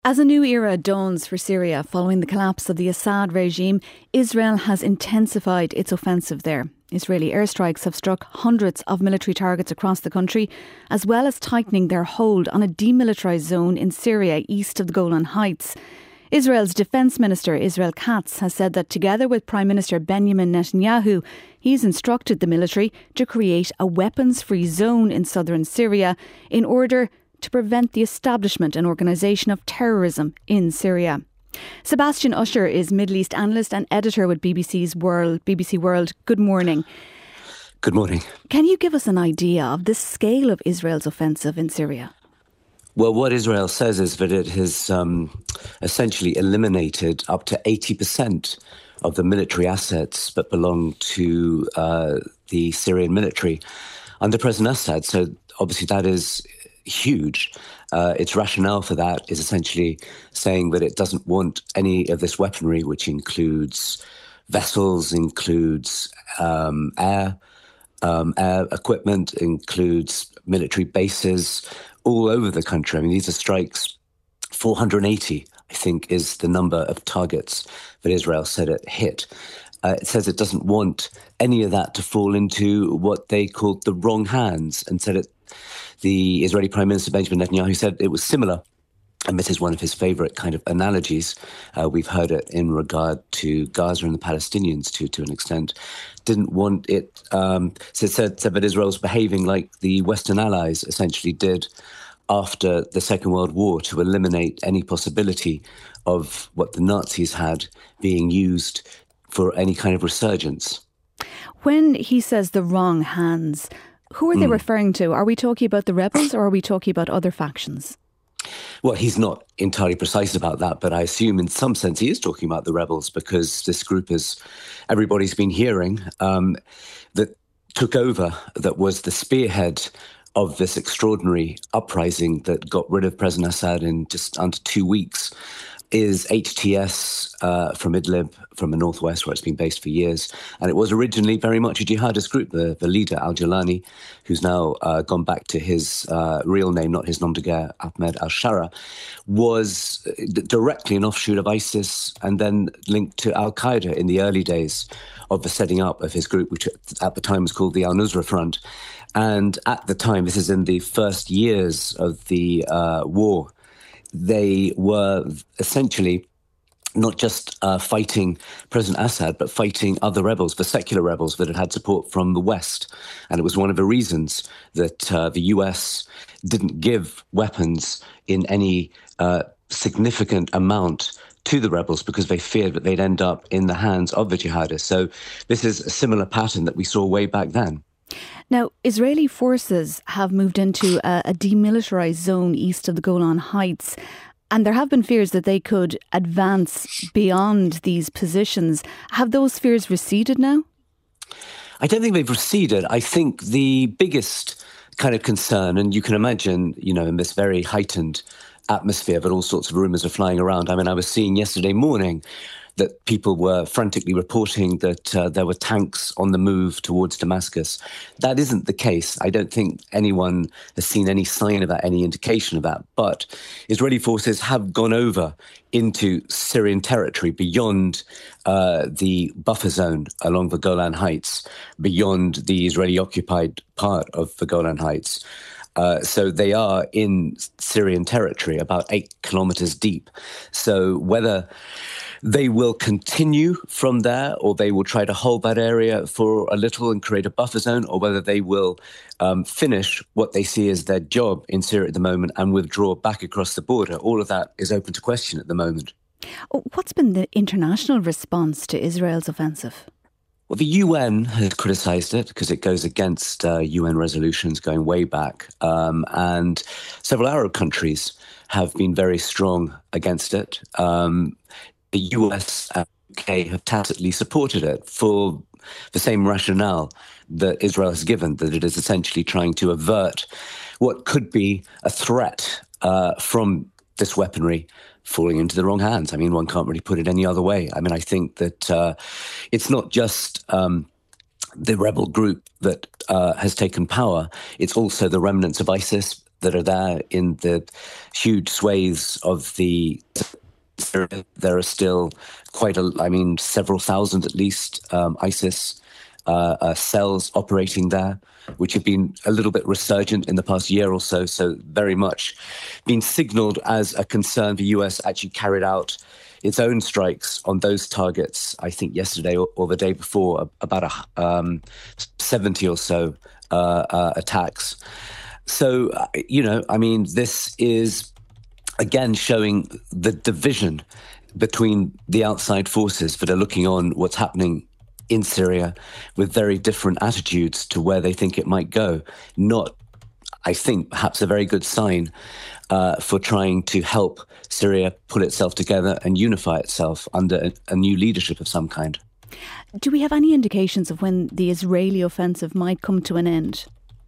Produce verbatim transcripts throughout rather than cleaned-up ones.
As a new era dawns for Syria following the collapse of the Assad regime, Israel has intensified its offensive there. Israeli airstrikes have struck hundreds of military targets across the country, as well as tightening their hold on a demilitarised zone in Syria east of the Golan Heights. Israel's Defence Minister Israel Katz has said that together with Prime Minister Benjamin Netanyahu, he's instructed the military to create a weapons-free zone in southern Syria in order to prevent the establishment and organisation of terrorism in Syria. Sebastian Usher is Middle East analyst and editor with B B C's World, B B C World. Good morning. Good morning. Can you give us an idea of the scale of Israel's offensive in Syria? Well, what Israel says is that it has um, essentially eliminated up to eighty percent of the military assets that belong to uh, the Syrian military under President Assad. So obviously that is huge. Uh, its rationale for that is essentially saying that it doesn't want any of this weaponry, which includes vessels, includes um, air, um, air equipment, includes military bases all over the country. I mean, these are strikes, four hundred eighty, I think, is the number of targets that Israel said it hit. Uh, it says it doesn't want any of that to fall into what they called the wrong hands, and said it. The Israeli Prime Minister Benjamin Netanyahu said it was similar, and this is one of his favourite kind of analogies. Uh, we've heard it in regard to Gaza and the Palestinians to to an extent. Didn't want it. Um, so it said, said that Israel's behaving like the Western allies essentially did after the Second World War to eliminate any possibility of what the Nazis had being used for any kind of resurgence. When he says the wrong hands, who are they mm. referring to? Are we talking about the rebels or are we talking about other factions? Well, he's not entirely precise about that, but I assume in some sense he is talking about the rebels, because this group is, everybody's been hearing, um, that took over, that was the spearhead of this extraordinary uprising that got rid of President Assad in just under two weeks, is H T S uh, from Idlib, from the northwest, where it's been based for years. And it was originally very much a jihadist group. The, the leader, al-Jilani, who's now uh, gone back to his uh, real name, not his nom de guerre, Ahmed al-Shara, was directly an offshoot of ISIS and then linked to al-Qaeda in the early days of the setting up of his group, which at the time was called the Al-Nusra Front. And at the time, this is in the first years of the uh, war, they were essentially not just uh, fighting President Assad, but fighting other rebels, the secular rebels that had had support from the West. And it was one of the reasons that uh, the U S didn't give weapons in any uh, significant amount to the rebels, because they feared that they'd end up in the hands of the jihadists. So this is a similar pattern that we saw way back then. Now, Israeli forces have moved into a, a demilitarised zone east of the Golan Heights, and there have been fears that they could advance beyond these positions. Have those fears receded now? I don't think they've receded. I think the biggest kind of concern, and you can imagine, you know, in this very heightened atmosphere that all sorts of rumours are flying around. I mean, I was seeing yesterday morning that people were frantically reporting that uh, there were tanks on the move towards Damascus. That isn't the case. I don't think anyone has seen any sign of that, any indication of that. But Israeli forces have gone over into Syrian territory beyond uh, the buffer zone along the Golan Heights, beyond the Israeli-occupied part of the Golan Heights. Uh, so they are in Syrian territory, about eight kilometers deep. So whether they will continue from there, or they will try to hold that area for a little and create a buffer zone, or whether they will um, finish what they see as their job in Syria at the moment and withdraw back across the border. All of that is open to question at the moment. What's been the international response to Israel's offensive? Well, the U N has criticised it because it goes against uh, U N resolutions going way back. Um, and several Arab countries have been very strong against it. Um, the U S and U K have tacitly supported it for the same rationale that Israel has given, that it is essentially trying to avert what could be a threat uh, from this weaponry falling into the wrong hands. I mean, one can't really put it any other way. I mean, I think that uh, it's not just um, the rebel group that uh, has taken power. It's also the remnants of ISIS that are there in the huge swathes of the... There are still quite a, I mean, several thousand at least um, ISIS uh, uh, cells operating there, which have been a little bit resurgent in the past year or so. So very much been signaled as a concern. The U S actually carried out its own strikes on those targets, I think yesterday or, or the day before, about a, um, seventy or so uh, uh, attacks. So, uh, you know, I mean, this is... again, showing the division between the outside forces that are looking on what's happening in Syria with very different attitudes to where they think it might go. Not, I think, perhaps a very good sign uh, for trying to help Syria pull itself together and unify itself under a, a new leadership of some kind. Do we have any indications of when the Israeli offensive might come to an end?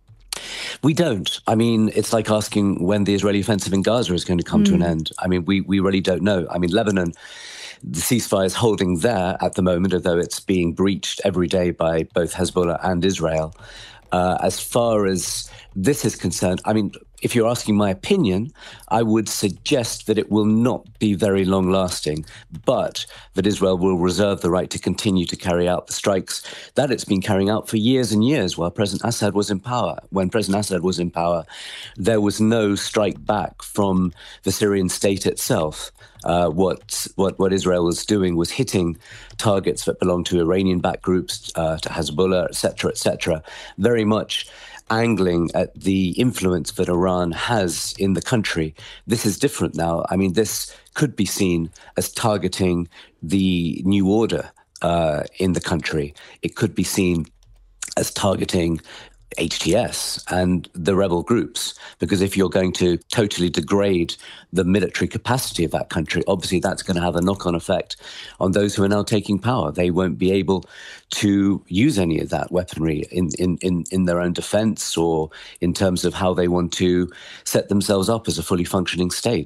We don't. I mean, it's like asking when the Israeli offensive in Gaza is going to come mm. to an end. I mean, we, we really don't know. I mean, Lebanon, the ceasefire is holding there at the moment, although it's being breached every day by both Hezbollah and Israel. Uh, as far as this is concerned, I mean, if you're asking my opinion, I would suggest that it will not be very long lasting, but that Israel will reserve the right to continue to carry out the strikes that it's been carrying out for years and years while President Assad was in power. When President Assad was in power, there was no strike back from the Syrian state itself. Uh, what, what, what Israel was doing was hitting targets that belonged to Iranian-backed groups, uh, to Hezbollah, et cetera, et cetera, very much angling at the influence that Iran has in the country. This is different now. I mean, this could be seen as targeting the new order uh, in the country. It could be seen as targeting H T S and the rebel groups, because if you're going to totally degrade the military capacity of that country, obviously that's going to have a knock-on effect on those who are now taking power. They won't be able to use any of that weaponry in, in, in, in their own defense or in terms of how they want to set themselves up as a fully functioning state.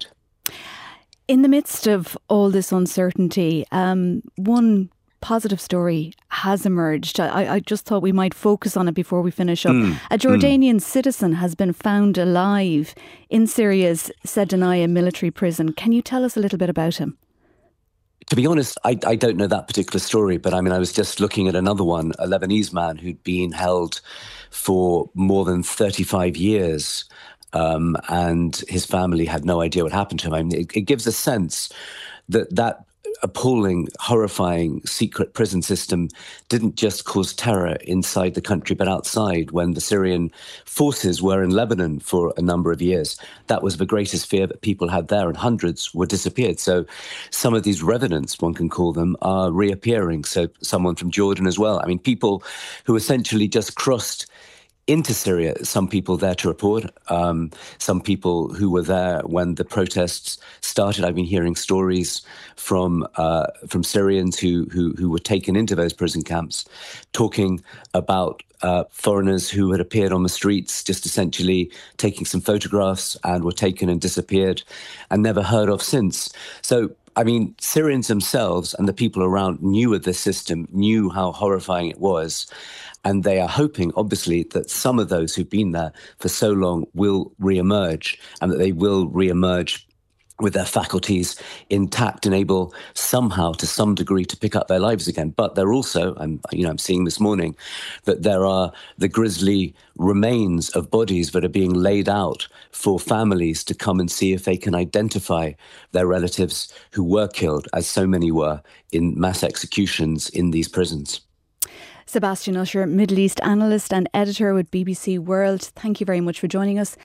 In the midst of all this uncertainty, um, one positive story has emerged. I, I just thought we might focus on it before we finish up. Mm, a Jordanian mm. citizen has been found alive in Syria's Sedaniya military prison. Can you tell us a little bit about him? To be honest, I, I don't know that particular story, but I mean, I was just looking at another one, a Lebanese man who'd been held for more than thirty-five years, um, and his family had no idea what happened to him. I mean, it, it gives a sense that that appalling, horrifying secret prison system didn't just cause terror inside the country, but outside. When the Syrian forces were in Lebanon for a number of years, that was the greatest fear that people had there, and hundreds were disappeared. So some of these revenants, one can call them, are reappearing. So someone from Jordan as well. I mean, people who essentially just crossed into Syria, some people there to report, um, some people who were there when the protests started. I've been hearing stories from uh, from Syrians who, who who were taken into those prison camps, talking about uh, foreigners who had appeared on the streets, just essentially taking some photographs and were taken and disappeared and never heard of since. So, I mean, Syrians themselves and the people around knew of this system, knew how horrifying it was. And they are hoping, obviously, that some of those who've been there for so long will re-emerge, and that they will re-emerge with their faculties intact and able somehow, to some degree, to pick up their lives again. But they're also, I'm, you know, I'm seeing this morning that there are the grisly remains of bodies that are being laid out for families to come and see if they can identify their relatives who were killed, as so many were, in mass executions in these prisons. Sebastian Usher, Middle East analyst and editor with B B C World, thank you very much for joining us.